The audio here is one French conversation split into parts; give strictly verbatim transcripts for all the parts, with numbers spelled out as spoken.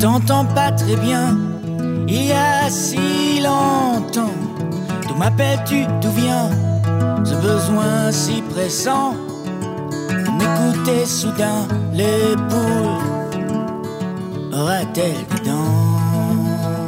t'entends pas très bien. Il y a si longtemps, d'où m'appelles-tu, d'où vient ce besoin si pressant de m'écouter soudain? Les poules aura-t-elle des dents?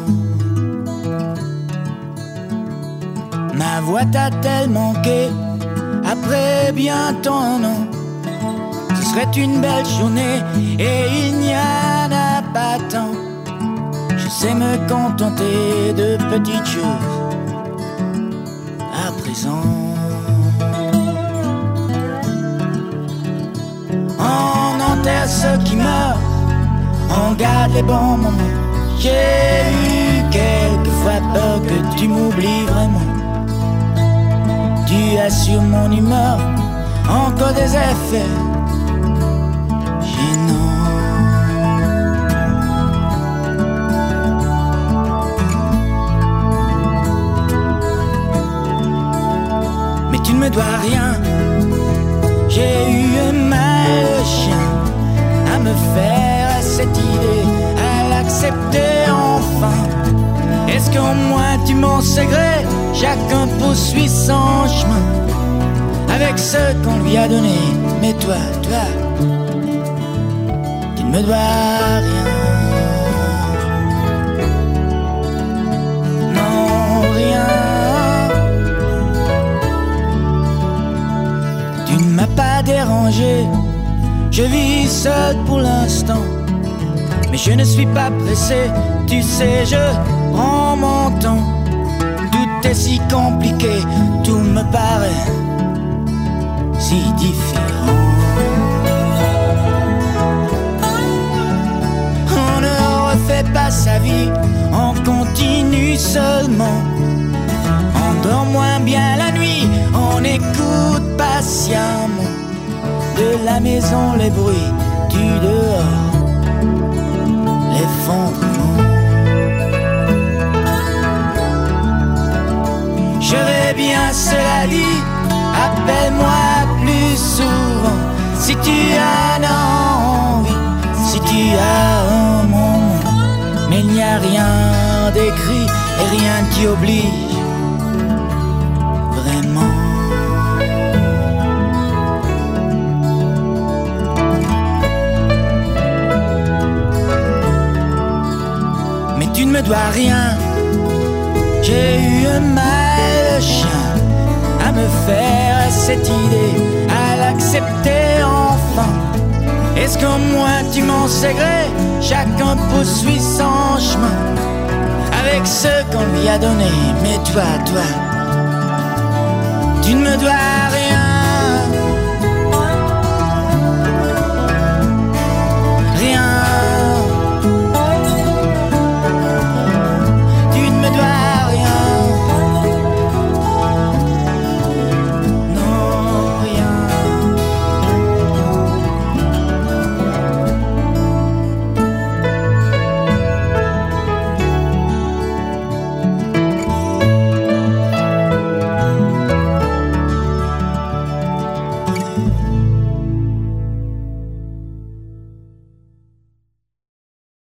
Ma voix t'a-t-elle manqué après bientôt un an? Ce serait une belle journée et il n'y en a pas tant. Je sais me contenter de petites choses à présent. On enterre ceux qui meurent, on garde les bons moments. J'ai eu quelquefois peur que tu m'oublies vraiment. Tu as sur mon humeur encore des effets gênants. Mais tu ne me dois rien. J'ai eu un mal de chien à me faire à cette idée, à l'accepter enfin. Est-ce qu'au moins tu m'en sais gré? Chacun poursuit son chemin avec ce qu'on lui a donné. Mais toi, toi, tu ne me dois rien. Non, rien. Tu ne m'as pas dérangé. Je vis seul pour l'instant, mais je ne suis pas pressé. Tu sais, je prends mon temps. Tout est si compliqué, tout me paraît si différent. On ne refait pas sa vie, on continue seulement. On dort moins bien la nuit, on écoute patiemment. De la maison les bruits, du dehors l'effondrement. Je vais bien, cela dit, appelle-moi plus souvent si tu en as envie, si tu as un moment. Mais il n'y a rien d'écrit et rien qui oblige vraiment. Mais tu ne me dois rien. J'ai eu un mal de chien à me faire à cette idée, à l'accepter enfin. Est-ce qu'au moins tu m'en sais gré? Chacun poursuit son chemin avec ce qu'on lui a donné. Mais toi, toi, tu ne me dois rien.